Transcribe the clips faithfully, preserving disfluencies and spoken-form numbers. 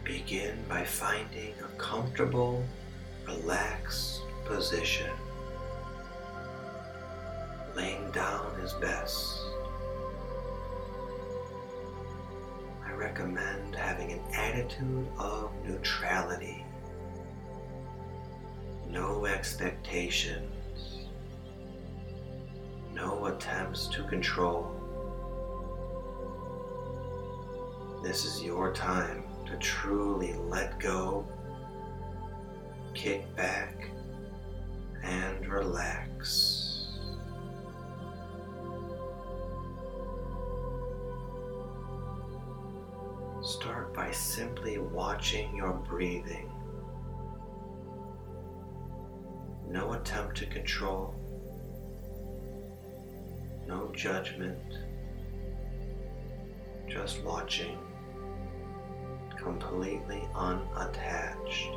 Begin by finding a comfortable, relaxed position. Laying down is best. I recommend having an attitude of neutrality. No expectations. No attempts to control. This is your time to truly let go, kick back, and relax. Start by simply watching your breathing. No attempt to control, no judgment, just watching, completely unattached.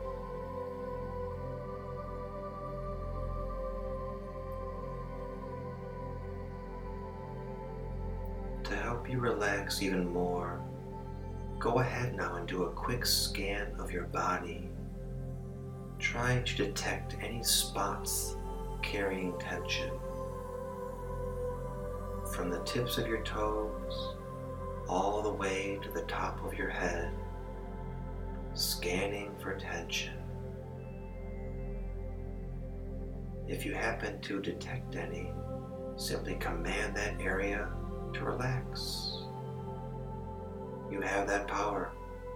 To help you relax even more, go ahead now and do a quick scan of your body. Try to detect any spots carrying tension. From the tips of your toes all the way to the top of your head, scanning for tension. If you happen to detect any, simply command that area to relax. You have that power.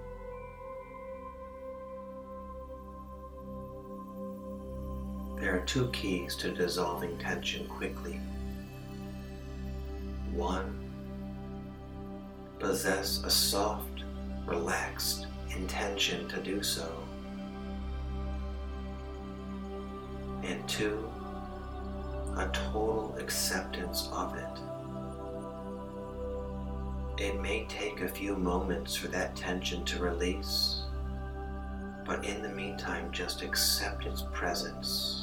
There are two keys to dissolving tension quickly. One, possess a soft, relaxed intention to do so. And two, a total acceptance of it. It may take a few moments for that tension to release, but in the meantime, just accept its presence.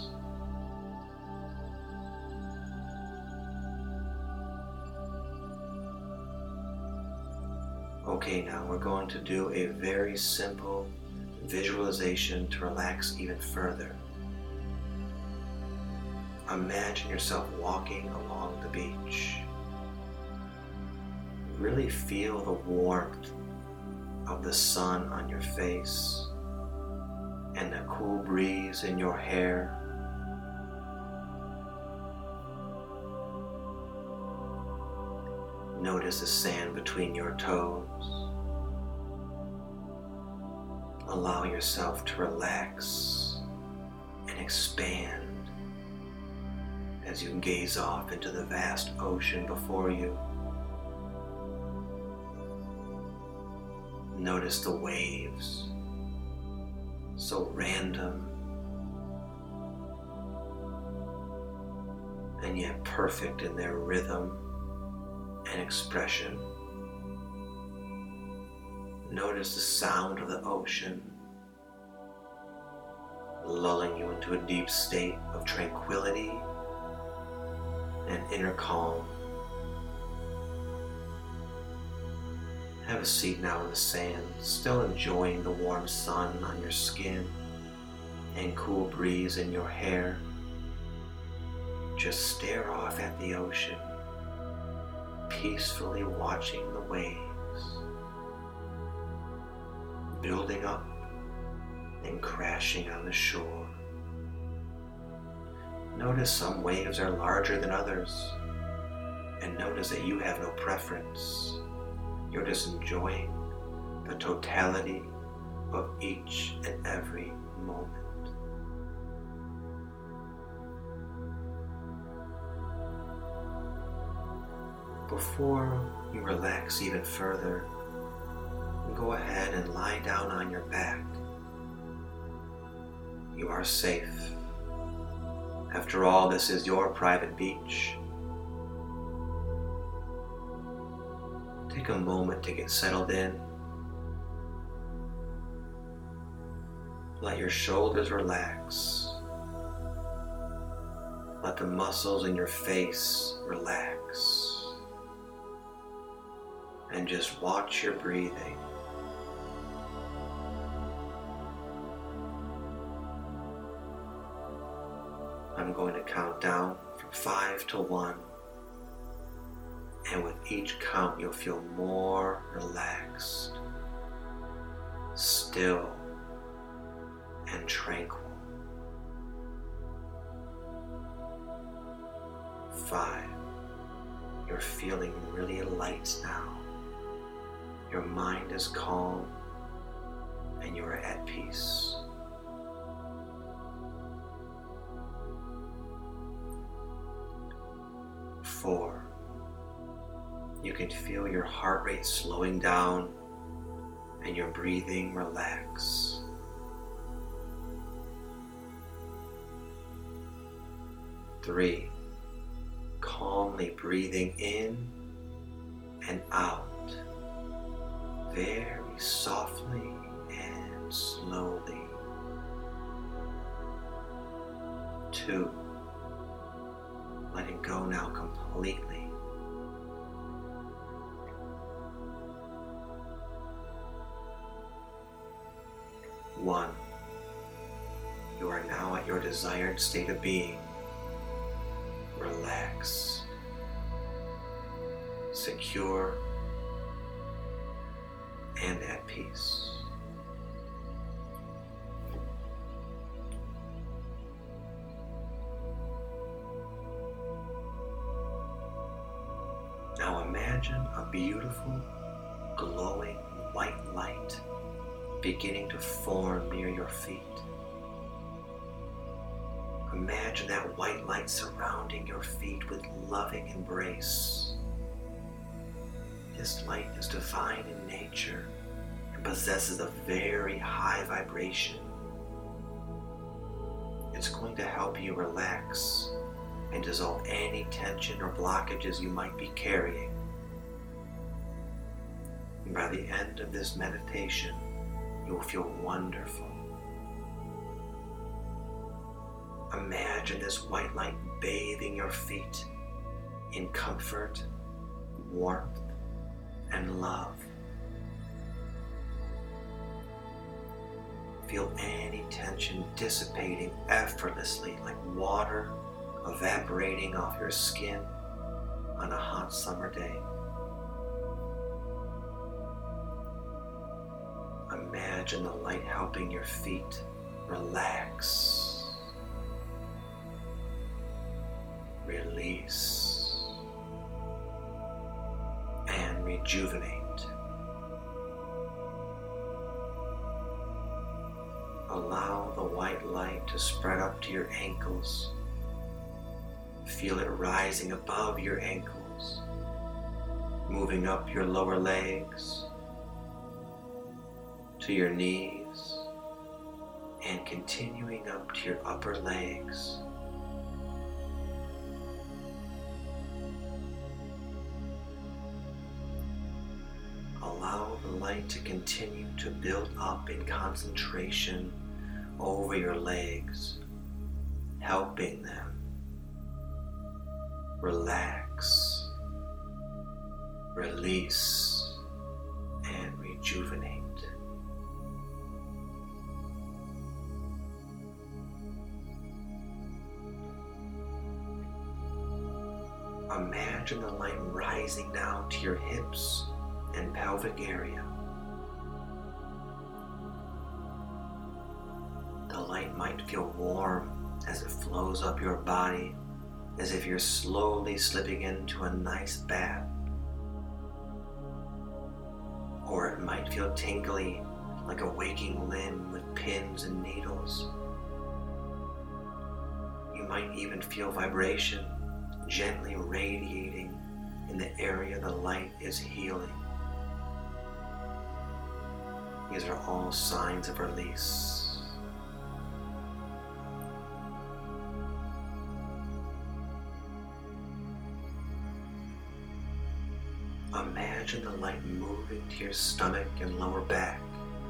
Okay, now we're going to do a very simple visualization to relax even further. Imagine yourself walking along the beach. Really feel the warmth of the sun on your face and the cool breeze in your hair. Notice the sand between your toes. Allow yourself to relax and expand as you gaze off into the vast ocean before you. Notice the waves, so random and yet perfect in their rhythm and expression. Notice the sound of the ocean, lulling you into a deep state of tranquility and inner calm. Have a seat now in the sand, still enjoying the warm sun on your skin and cool breeze in your hair. Just stare off at the ocean, peacefully watching the waves, building up and crashing on the shore. Notice some waves are larger than others, and notice that you have no preference. You're just enjoying the totality of each and every moment. Before you relax even further, go ahead and lie down on your back. You are safe. After all, this is your private beach. Take a moment to get settled in. Let your shoulders relax. Let the muscles in your face relax. And just watch your breathing. going to count down from five to one. And with each count, you'll feel more relaxed, still, and tranquil. Five. You're feeling really light now. Your mind is calm and you are at peace. Four. You can feel your heart rate slowing down and your breathing relax. Three. Calmly breathing in and out, very softly and slowly. Two. Letting go now completely. One. You are now at your desired state of being. Relax, secure, and at peace. Now imagine a beautiful, glowing white light beginning to form near your feet. Imagine that white light surrounding your feet with loving embrace. This light is divine in nature and possesses a very high vibration. It's going to help you relax and dissolve any tension or blockages you might be carrying. And by the end of this meditation, you will feel wonderful. Imagine this white light bathing your feet in comfort, warmth, and love. Feel any tension dissipating effortlessly like water evaporating off your skin on a hot summer day. Imagine the light helping your feet relax, release, and rejuvenate. Allow the white light to spread up to your ankles. Feel it rising above your ankles, moving up your lower legs, to your knees, and continuing up to your upper legs. Allow the light to continue to build up in concentration over your legs, helping them relax, release, and rejuvenate. Imagine the light rising down to your hips and pelvic area. The light might feel warm as it flows up your body, as if you're slowly slipping into a nice bath. Or it might feel tingly, like a waking limb with pins and needles. You might even feel vibration gently radiating in the area the light is healing. These are all signs of release. Imagine the light moving to your stomach and lower back.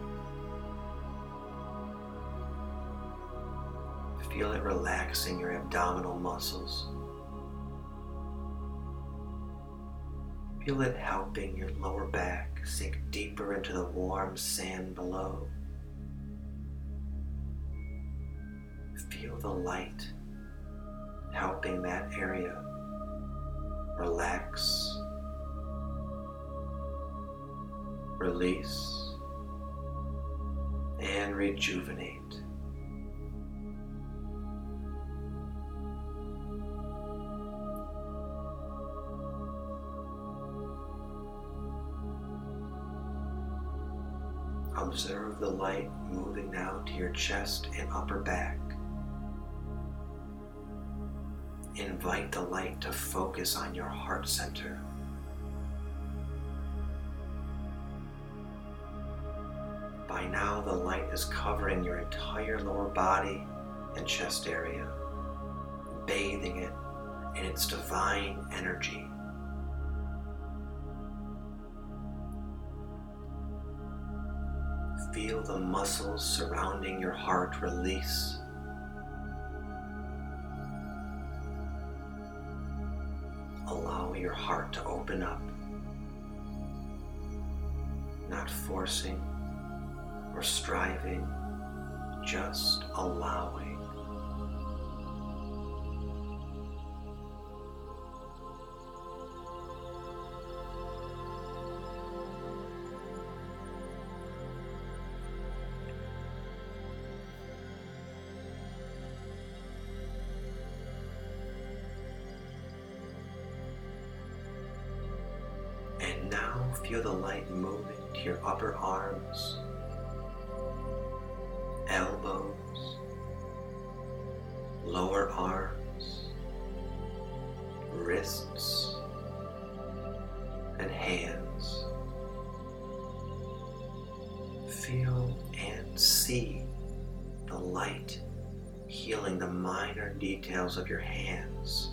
Feel it relaxing your abdominal muscles. Feel it helping your lower back sink deeper into the warm sand below. Feel the light helping that area relax, release, and rejuvenate. Observe the light moving now to your chest and upper back. Invite the light to focus on your heart center. By now, the light is covering your entire lower body and chest area, bathing it in its divine energy. Feel the muscles surrounding your heart release. Allow your heart to open up, not forcing or striving, just allowing. And now feel the light moving to your upper arms, elbows, lower arms, wrists, and hands. Feel and see the light healing the minor details of your hands,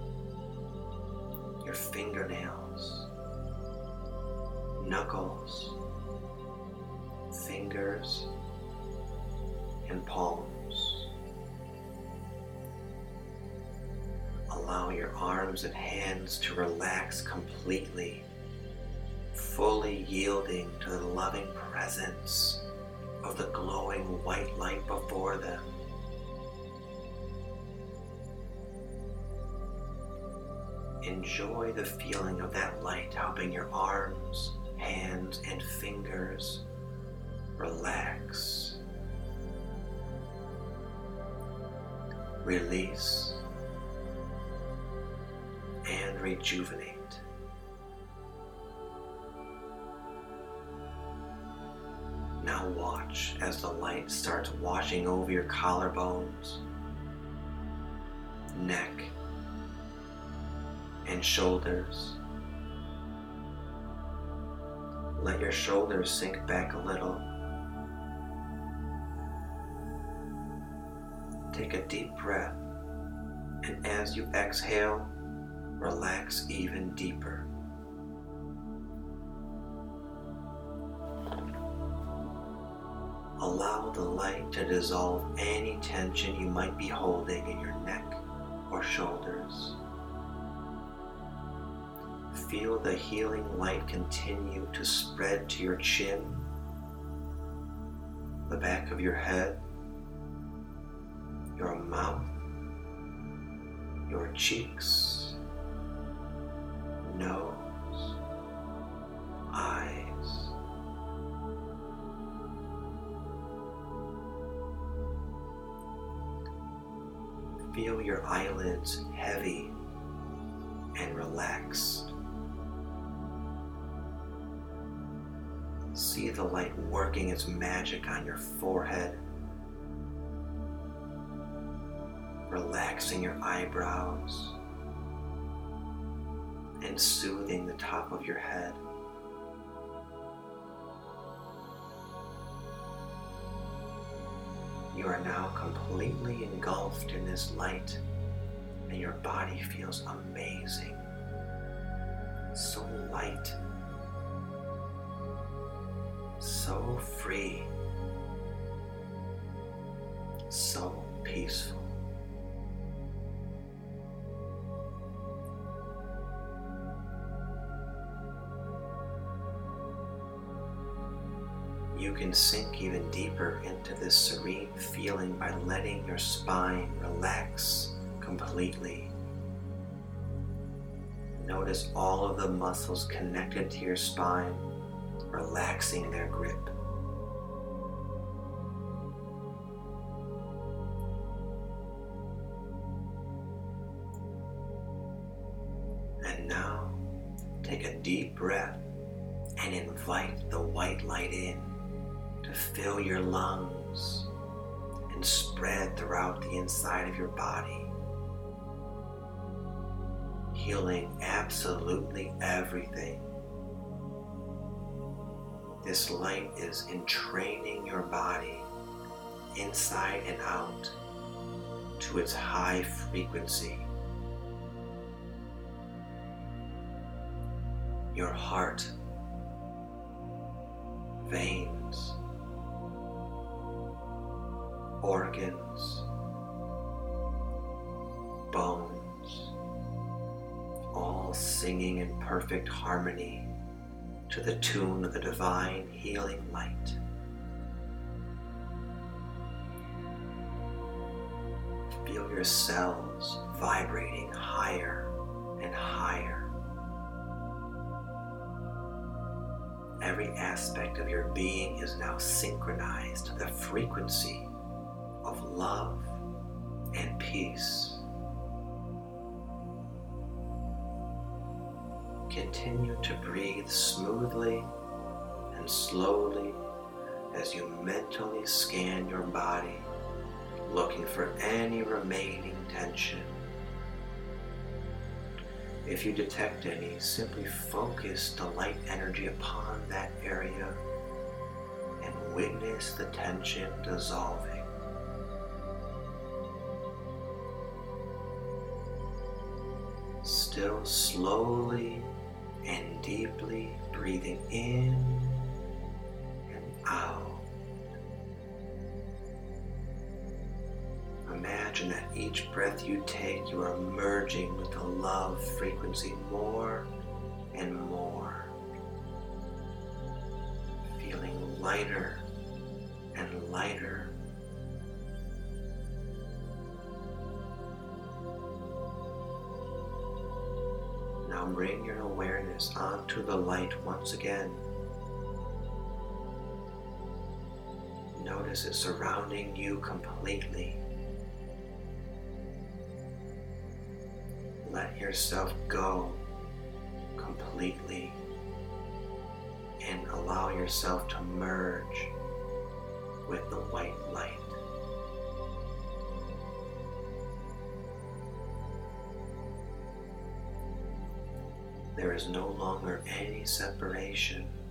your fingernails, knuckles, fingers, and palms. Allow your arms and hands to relax completely, fully yielding to the loving presence of the glowing white light before them. Enjoy the feeling of that light helping your arms, hands, and fingers relax, release, and rejuvenate. Now watch as the light starts washing over your collarbones, neck, and shoulders. Let your shoulders sink back a little. Take a deep breath, and as you exhale, relax even deeper. Allow the light to dissolve any tension you might be holding in your neck or shoulders. Feel the healing light continue to spread to your chin, the back of your head, your mouth, your cheeks, nose, eyes. Feel your eyelids heavy and relaxed. See the light working its magic on your forehead, relaxing your eyebrows, and soothing the top of your head. You are now completely engulfed in this light, and your body feels amazing, so light, so free, so peaceful. You can sink even deeper into this serene feeling by letting your spine relax completely. Notice all of the muscles connected to your spine relaxing their grip. And now, take a deep breath and invite the white light in to fill your lungs and spread throughout the inside of your body, healing absolutely everything. This light is entraining your body inside and out to its high frequency. Your heart, veins, organs, bones, all singing in perfect harmony to the tune of the divine healing light. Feel your cells vibrating higher and higher. Every aspect of your being is now synchronized to the frequency of love and peace. Continue to breathe smoothly and slowly as you mentally scan your body, looking for any remaining tension. If you detect any, simply focus the light energy upon that area and witness the tension dissolving. Still slowly and deeply breathing in and out. Imagine that each breath you take, you are merging with the love frequency more and more, feeling lighter and lighter. Now bring your awareness onto the light once again. Notice it surrounding you completely. Let yourself go completely and allow yourself to merge with the white light. There is no longer any separation